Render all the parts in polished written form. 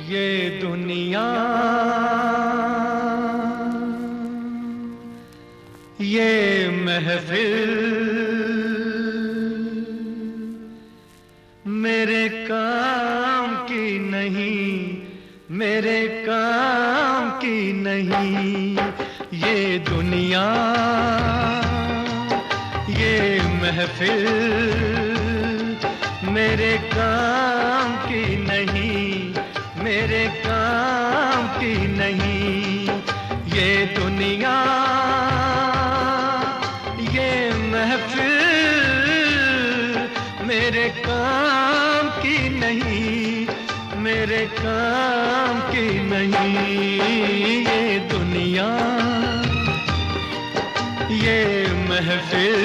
ये दुनिया, ये महफिल मेरे काम की नहीं, मेरे काम की नहीं। ये दुनिया, ये महफिल मेरे काम की नहीं, मेरे काम की नहीं। ये दुनिया, ये महफिल मेरे काम की नहीं, मेरे काम की नहीं। ये दुनिया, ये महफिल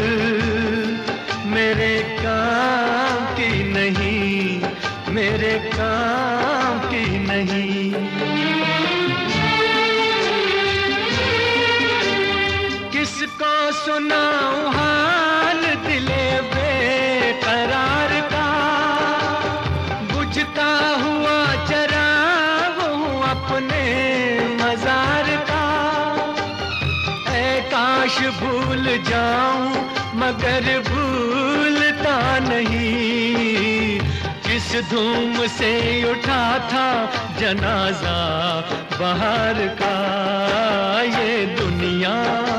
मेरे काम की नहीं, मेरे काम की नहीं। किसको सुनाऊं हाल दिले बेकरार का, बुझता हुआ चराग हूँ अपने मजार का। ऐ काश भूल जाऊं मगर भूलता नहीं, किस धूम से उठा था जनाजा बाहर का। ये दुनिया,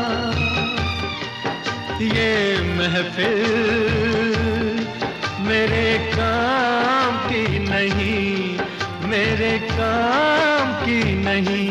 ये महफिल मेरे काम की नहीं, मेरे काम की नहीं।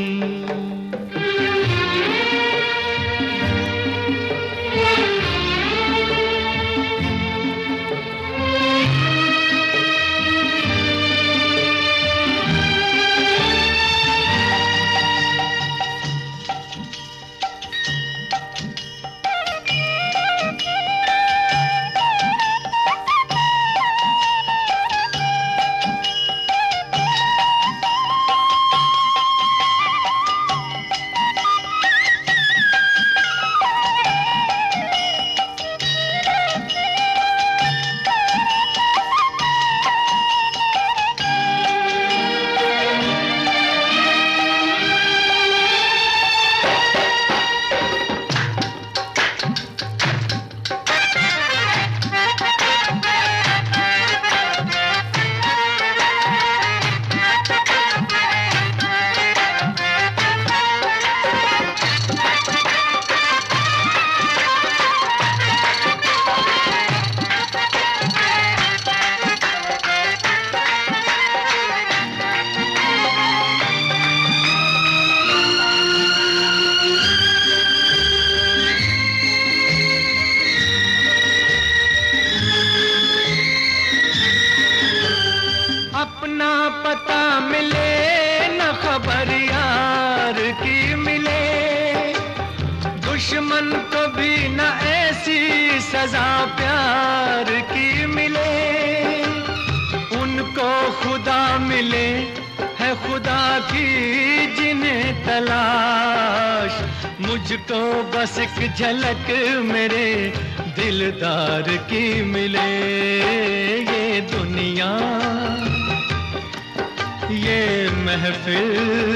अपना पता मिले न खबर यार की मिले, दुश्मन को भी न ऐसी सजा प्यार की मिले। उनको खुदा मिले है खुदा की जिन्हें तलाश, मुझको बस एक झलक मेरे दिलदार की मिले। ये दुनिया, ये महफिल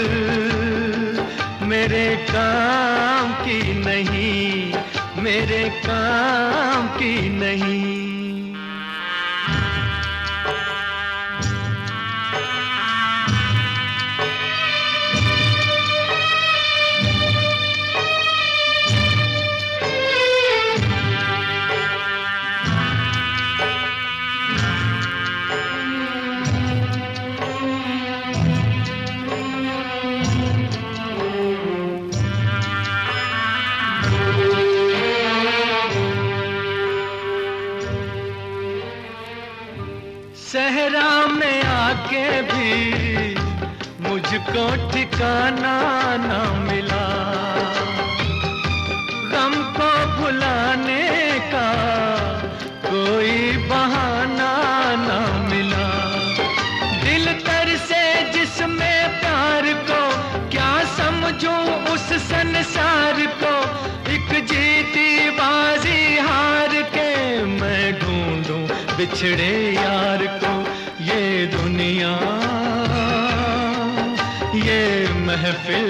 मेरे काम की नहीं, मेरे काम की नहीं। सहरा में आके भी मुझको ठिकाना ना मिला, गम को भुलाने का कोई बहाना ना मिला। दिल तर से जिसमें प्यार को क्या समझूं उस संसार को, एक जीती बाजी हार के मैं ढूंढूं बिछड़े यार को। ये दुनिया, महफिल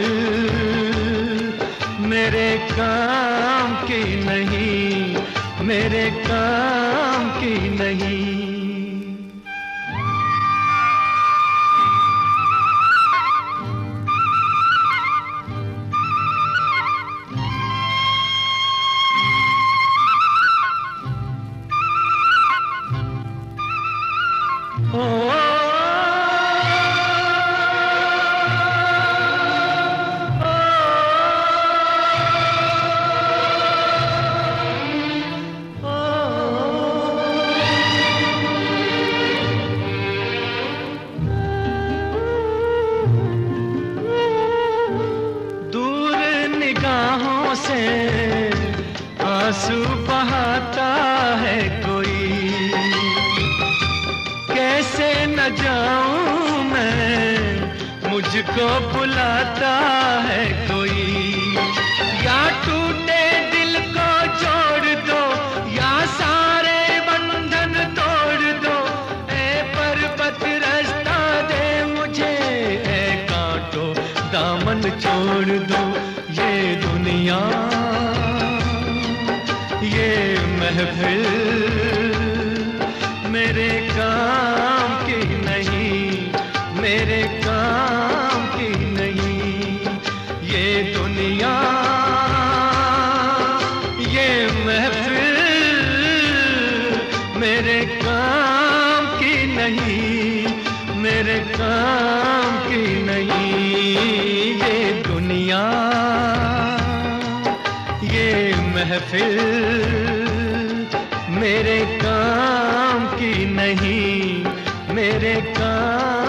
मेरे काम की नहीं, मेरे काम की नहीं। निगाहों से आंसू बहाता है कोई, कैसे न जाऊं मैं, मुझको बुलाता है कोई। या टूटे दिल को जोड़ दो, या सारे बंधन तोड़ दो। ए पर्वत रास्ता दे मुझे, ए कांटो दामन छोड़ दो। ये दुनिया ये महफिल मेरे काम की नहीं, मेरे काम की नहीं। ये दुनिया ये महफिल मेरे काम की नहीं, मेरे काम की नहीं। ये दुनिया ये महफिल मेरे काम की नहीं, मेरे काम